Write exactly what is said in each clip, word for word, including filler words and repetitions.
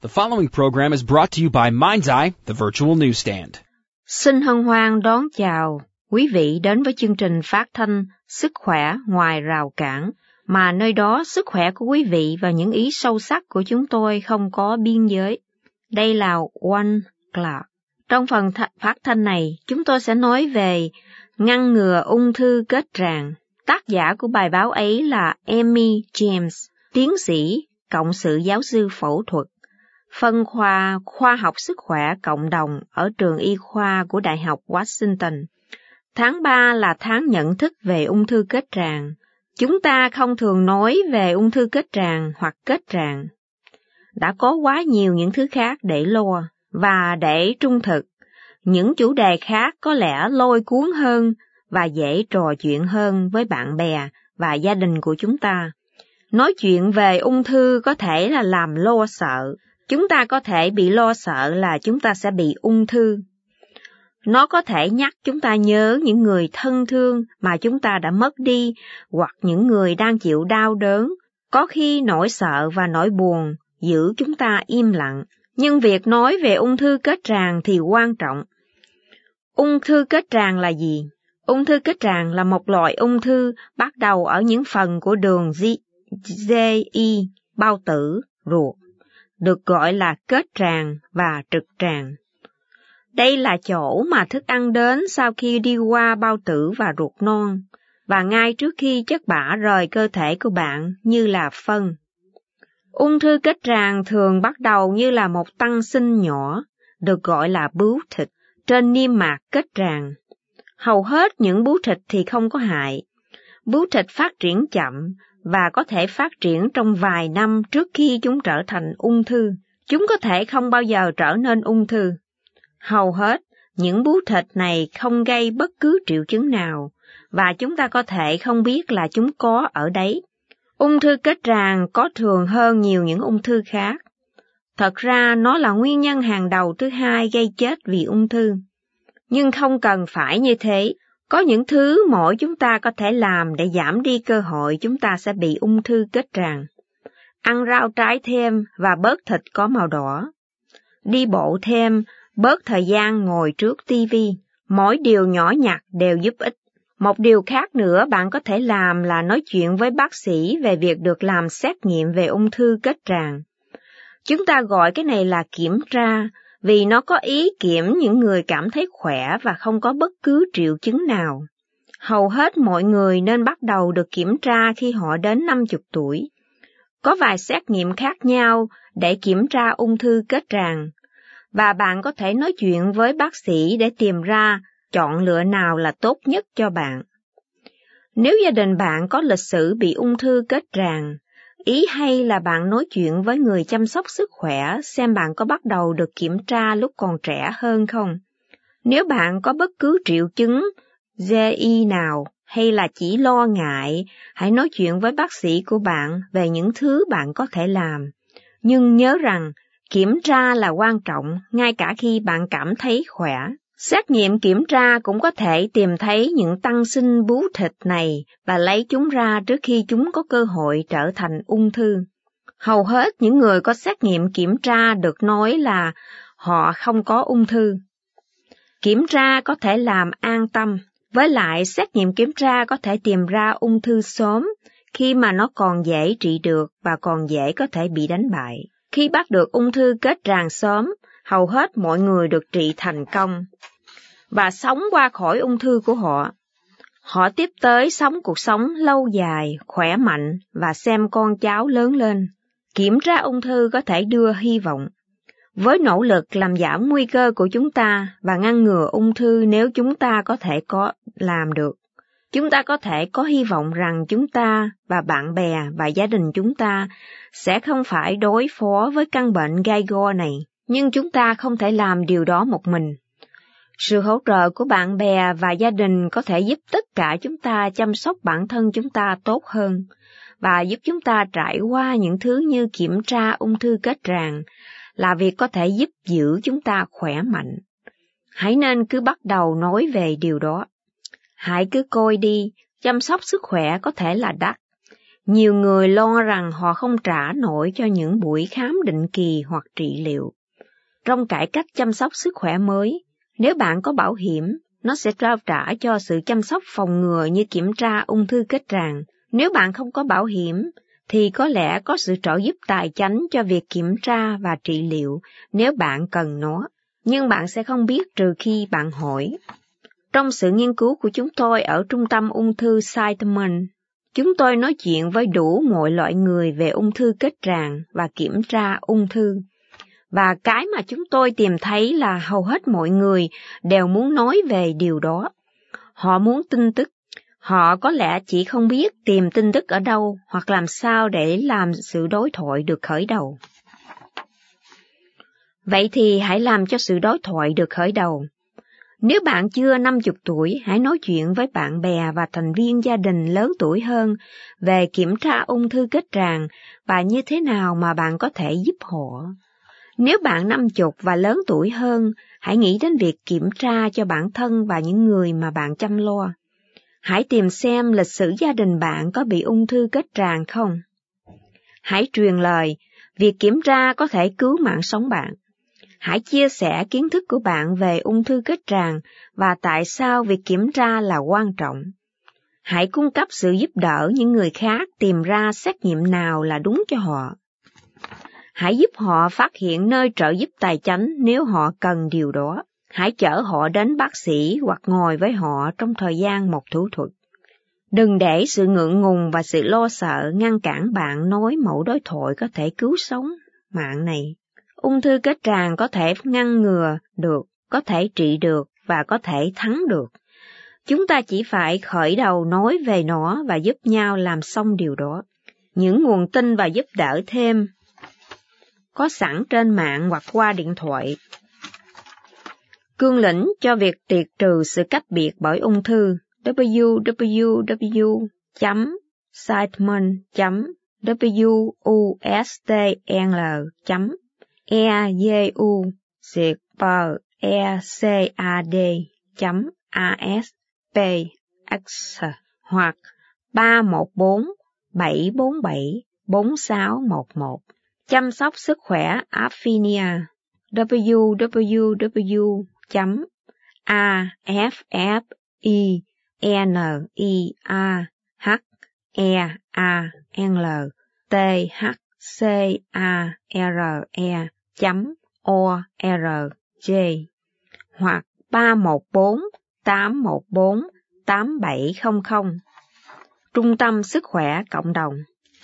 The following program is brought to you by Mind's Eye, the virtual newsstand. Xin hân hoan đón chào quý vị đến với chương trình phát thanh Sức khỏe ngoài rào cản, mà nơi đó sức khỏe của quý vị và những ý sâu sắc của chúng tôi không có biên giới. Đây là One Clark. Trong phần th- phát thanh này, chúng tôi sẽ nói về ngăn ngừa ung thư kết tràng. Tác giả của bài báo ấy là Amy James, tiến sĩ, cộng sự giáo sư phẫu thuật, phân khoa khoa học sức khỏe cộng đồng ở trường y khoa của Đại học Washington. Tháng ba là tháng nhận thức về ung thư kết tràng. Chúng ta không thường nói về ung thư kết tràng hoặc kết tràng. Đã có quá nhiều những thứ khác để lo, và để trung thực, những chủ đề khác có lẽ lôi cuốn hơn và dễ trò chuyện hơn với bạn bè và gia đình của chúng ta. Nói chuyện về ung thư có thể là làm lo sợ. Chúng ta có thể bị lo sợ là chúng ta sẽ bị ung thư. Nó có thể nhắc chúng ta nhớ những người thân thương mà chúng ta đã mất đi, hoặc những người đang chịu đau đớn. Có khi nỗi sợ và nỗi buồn giữ chúng ta im lặng. Nhưng việc nói về ung thư kết tràng thì quan trọng. Ung thư kết tràng là gì? Ung thư kết tràng là một loại ung thư bắt đầu ở những phần của đường gi i, bao tử, ruột, được gọi là kết tràng và trực tràng. Đây là chỗ mà thức ăn đến sau khi đi qua bao tử và ruột non, và ngay trước khi chất bã rời cơ thể của bạn như là phân. Ung thư kết tràng thường bắt đầu như là một tăng sinh nhỏ, được gọi là bướu thịt, trên niêm mạc kết tràng. Hầu hết những bướu thịt thì không có hại. Bướu thịt phát triển chậm và có thể phát triển trong vài năm trước khi chúng trở thành ung thư. Chúng có thể không bao giờ trở nên ung thư. Hầu hết, những bướu thịt này không gây bất cứ triệu chứng nào, và chúng ta có thể không biết là chúng có ở đấy. Ung thư kết tràng có thường hơn nhiều những ung thư khác. Thật ra nó là nguyên nhân hàng đầu thứ hai gây chết vì ung thư. Nhưng không cần phải như thế. Có những thứ mỗi chúng ta có thể làm để giảm đi cơ hội chúng ta sẽ bị ung thư kết tràng. Ăn rau trái thêm và bớt thịt có màu đỏ. Đi bộ thêm, bớt thời gian ngồi trước tivi. Mỗi điều nhỏ nhặt đều giúp ích. Một điều khác nữa bạn có thể làm là nói chuyện với bác sĩ về việc được làm xét nghiệm về ung thư kết tràng. Chúng ta gọi cái này là kiểm tra, vì nó có ý kiểm những người cảm thấy khỏe và không có bất cứ triệu chứng nào. Hầu hết mọi người nên bắt đầu được kiểm tra khi họ đến năm mươi tuổi. Có vài xét nghiệm khác nhau để kiểm tra ung thư kết tràng, và bạn có thể nói chuyện với bác sĩ để tìm ra chọn lựa nào là tốt nhất cho bạn. Nếu gia đình bạn có lịch sử bị ung thư kết tràng, ý hay là bạn nói chuyện với người chăm sóc sức khỏe xem bạn có bắt đầu được kiểm tra lúc còn trẻ hơn không. Nếu bạn có bất cứ triệu chứng gi i nào hay là chỉ lo ngại, hãy nói chuyện với bác sĩ của bạn về những thứ bạn có thể làm. Nhưng nhớ rằng, kiểm tra là quan trọng ngay cả khi bạn cảm thấy khỏe. Xét nghiệm kiểm tra cũng có thể tìm thấy những tăng sinh bướu thịt này và lấy chúng ra trước khi chúng có cơ hội trở thành ung thư. Hầu hết những người có xét nghiệm kiểm tra được nói là họ không có ung thư. Kiểm tra có thể làm an tâm, với lại xét nghiệm kiểm tra có thể tìm ra ung thư sớm khi mà nó còn dễ trị được và còn dễ có thể bị đánh bại. Khi bắt được ung thư kết tràng sớm, hầu hết mọi người được trị thành công và sống qua khỏi ung thư của họ. Họ tiếp tới sống cuộc sống lâu dài, khỏe mạnh và xem con cháu lớn lên. Kiểm tra ung thư có thể đưa hy vọng. Với nỗ lực làm giảm nguy cơ của chúng ta và ngăn ngừa ung thư nếu chúng ta có thể có làm được, chúng ta có thể có hy vọng rằng chúng ta và bạn bè và gia đình chúng ta sẽ không phải đối phó với căn bệnh gai go này. Nhưng chúng ta không thể làm điều đó một mình. Sự hỗ trợ của bạn bè và gia đình có thể giúp tất cả chúng ta chăm sóc bản thân chúng ta tốt hơn và giúp chúng ta trải qua những thứ như kiểm tra ung thư kết tràng, là việc có thể giúp giữ chúng ta khỏe mạnh. Hãy nên cứ bắt đầu nói về điều đó. Hãy cứ coi đi, chăm sóc sức khỏe có thể là đắt. Nhiều người lo rằng họ không trả nổi cho những buổi khám định kỳ hoặc trị liệu. Trong cải cách chăm sóc sức khỏe mới, nếu bạn có bảo hiểm, nó sẽ trao trả cho sự chăm sóc phòng ngừa như kiểm tra ung thư kết tràng. Nếu bạn không có bảo hiểm, thì có lẽ có sự trợ giúp tài chánh cho việc kiểm tra và trị liệu nếu bạn cần nó, nhưng bạn sẽ không biết trừ khi bạn hỏi. Trong sự nghiên cứu của chúng tôi ở Trung tâm Ung thư Sightman, chúng tôi nói chuyện với đủ mọi loại người về ung thư kết tràng và kiểm tra ung thư. Và cái mà chúng tôi tìm thấy là hầu hết mọi người đều muốn nói về điều đó. Họ muốn tin tức. Họ có lẽ chỉ không biết tìm tin tức ở đâu hoặc làm sao để làm sự đối thoại được khởi đầu. Vậy thì hãy làm cho sự đối thoại được khởi đầu. Nếu bạn chưa năm mươi tuổi, hãy nói chuyện với bạn bè và thành viên gia đình lớn tuổi hơn về kiểm tra ung thư kết tràng và như thế nào mà bạn có thể giúp họ. Nếu bạn năm mươi và lớn tuổi hơn, hãy nghĩ đến việc kiểm tra cho bản thân và những người mà bạn chăm lo. Hãy tìm xem lịch sử gia đình bạn có bị ung thư kết tràng không. Hãy truyền lời, việc kiểm tra có thể cứu mạng sống bạn. Hãy chia sẻ kiến thức của bạn về ung thư kết tràng và tại sao việc kiểm tra là quan trọng. Hãy cung cấp sự giúp đỡ những người khác tìm ra xét nghiệm nào là đúng cho họ. Hãy giúp họ phát hiện nơi trợ giúp tài chánh nếu họ cần điều đó. Hãy chở họ đến bác sĩ hoặc ngồi với họ trong thời gian một thủ thuật. Đừng để sự ngượng ngùng và sự lo sợ ngăn cản bạn nói mẫu đối thoại có thể cứu sống mạng này. Ung thư kết tràng có thể ngăn ngừa được, có thể trị được và có thể thắng được. Chúng ta chỉ phải khởi đầu nói về nó và giúp nhau làm xong điều đó. Những nguồn tin và giúp đỡ thêm có sẵn trên mạng hoặc qua điện thoại. Cương lĩnh cho việc triệt trừ sự cách biệt bởi ung thư w w w chấm sightman chấm wustl chấm edu ecad chấm asp hoặc ba một bốn bảy bốn bảy bốn sáu một một. Chăm sóc sức khỏe Aphinia w w w chấm a f f i n i a h e a l t h c a r e chấm o r g hoặc ba một bốn tám một bốn tám bảy không không. Trung tâm Sức khỏe Cộng đồng.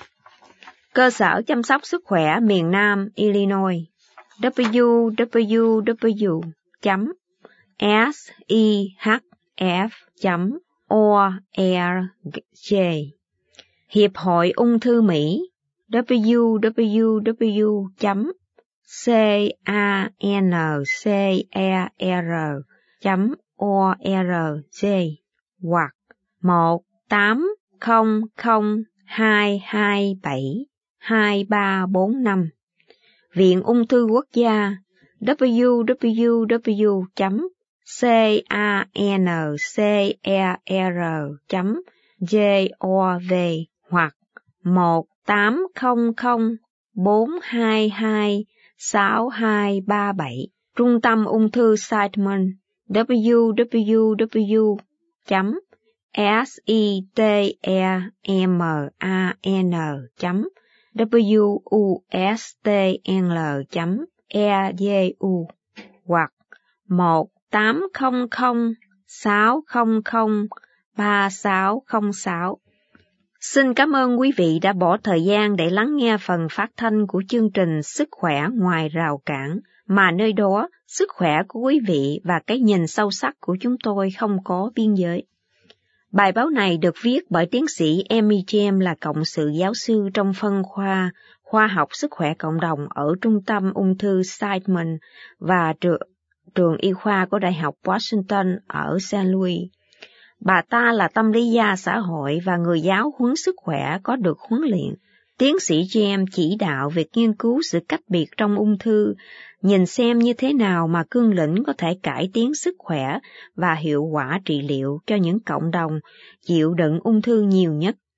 Cơ sở chăm sóc sức khỏe miền Nam Illinois w w w chấm s i h f chấm o r g. Hiệp hội Ung thư Mỹ w w w chấm c a n c e r chấm o r g hoặc một tám không không hai hai bảy hai ba bốn năm. Viện Ung thư Quốc gia w w w chấm c a n c e r chấm gov hoặc một tám không không bốn hai hai sáu hai ba bảy. Trung tâm Ung thư Sightman w w w chấm s i t e m a n chấm w u s t l chấm e d u hoặc một tám không không sáu không không ba sáu không sáu. Xin cảm ơn quý vị đã bỏ thời gian để lắng nghe phần phát thanh của chương trình Sức khỏe ngoài rào cản, mà nơi đó sức khỏe của quý vị và cái nhìn sâu sắc của chúng tôi không có biên giới. Bài báo này được viết bởi tiến sĩ Amy James, là cộng sự giáo sư trong phân khoa Khoa học Sức khỏe Cộng đồng ở Trung tâm Ung thư Sightman và trường, trường y khoa của Đại học Washington ở Saint Louis. Bà ta là tâm lý gia xã hội và người giáo huấn sức khỏe có được huấn luyện. Tiến sĩ James chỉ đạo việc nghiên cứu sự cách biệt trong ung thư, nhìn xem như thế nào mà cương lĩnh có thể cải tiến sức khỏe và hiệu quả trị liệu cho những cộng đồng chịu đựng ung thư nhiều nhất.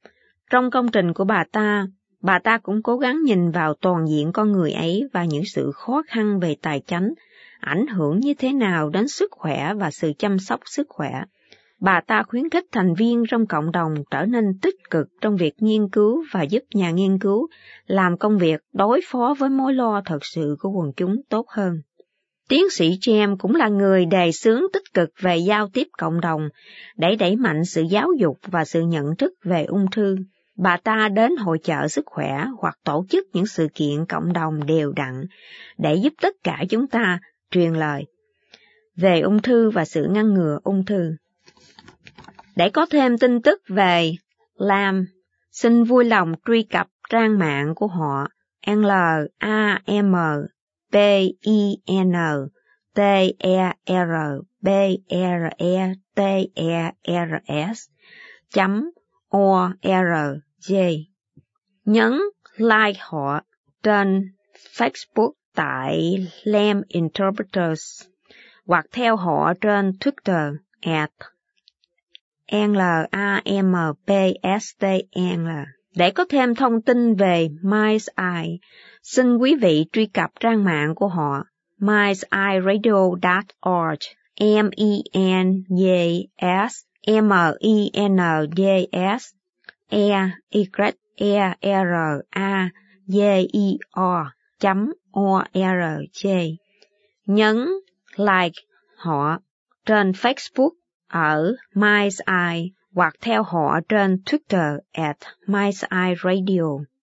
Trong công trình của bà ta, bà ta cũng cố gắng nhìn vào toàn diện con người ấy và những sự khó khăn về tài chánh, ảnh hưởng như thế nào đến sức khỏe và sự chăm sóc sức khỏe. Bà ta khuyến khích thành viên trong cộng đồng trở nên tích cực trong việc nghiên cứu và giúp nhà nghiên cứu làm công việc đối phó với mối lo thật sự của quần chúng tốt hơn. Tiến sĩ James cũng là người đề xướng tích cực về giao tiếp cộng đồng để đẩy mạnh sự giáo dục và sự nhận thức về ung thư. Bà ta đến hội chợ sức khỏe hoặc tổ chức những sự kiện cộng đồng đều đặn để giúp tất cả chúng ta truyền lời về ung thư và sự ngăn ngừa ung thư. Để có thêm tin tức về Lam, xin vui lòng truy cập trang mạng của họ L A M P I N T E R B R E T E R S chấm O R G. Nhấn like họ trên Facebook tại Lam Interpreters hoặc theo họ trên Twitter at L A M P S T N. Để có thêm thông tin về Mind's Eye, xin quý vị truy cập trang mạng của họ minds eye radio dot org, M E N D S M E N D S E Y E R A D I O chấm O R G. Nhấn like họ trên Facebook ở Mind's Eye hoặc theo họ trên Twitter at Mind's Eye Radio.